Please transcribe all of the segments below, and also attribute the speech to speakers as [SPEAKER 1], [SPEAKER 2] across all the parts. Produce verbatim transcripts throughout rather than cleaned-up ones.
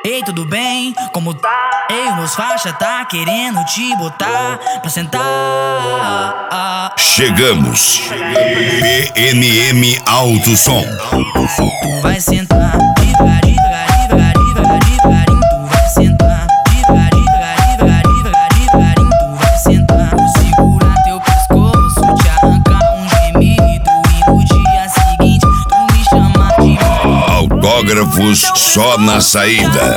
[SPEAKER 1] Ei, tudo bem? Como tá? Ei, os meus faixa tá querendo te botar pra sentar.
[SPEAKER 2] Chegamos. P N M Alto Som.
[SPEAKER 1] Tu vai sentar devagar, devagar, devagar, devagar, devagarinho. Tu vai sentar devagar, devagar, devagar, devagar, devagarinho. Tu vai sentar. Vou segurar teu pescoço, te arrancar um gemido e no dia seguinte tu me chama de
[SPEAKER 2] Autógrafos só na saída.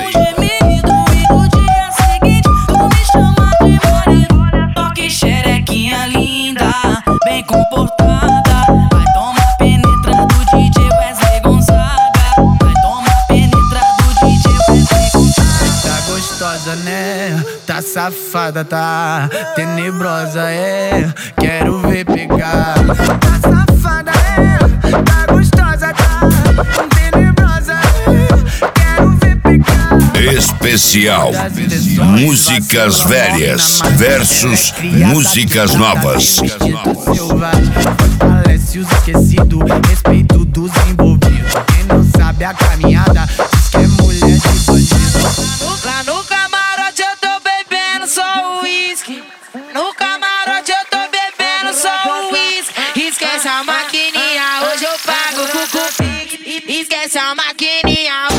[SPEAKER 1] Xerequinha linda, bem comportada. Vai tomar penetra do D J Wesley Gonzaga. Vai tomar penetra do D J Wesley Gonzaga.
[SPEAKER 3] Tá gostosa, né? Tá safada, tá tenebrosa, é. Quero ver pegar. Tá safada, é. Tá gostosa, tá tenebrosa, é. Quero ver pegar.
[SPEAKER 2] Especial. Músicas velhas versus músicas novas.
[SPEAKER 3] Fortalece os esquecidos, respeito dos envolvidos. Quem não sabe a caminhada diz que é mulher de bandido.
[SPEAKER 4] Lá no camarote eu tô bebendo só uísque. No camarote eu tô bebendo só uísque. Esquece a maquininha, hoje eu pago com o Pix. Esquece a maquininha.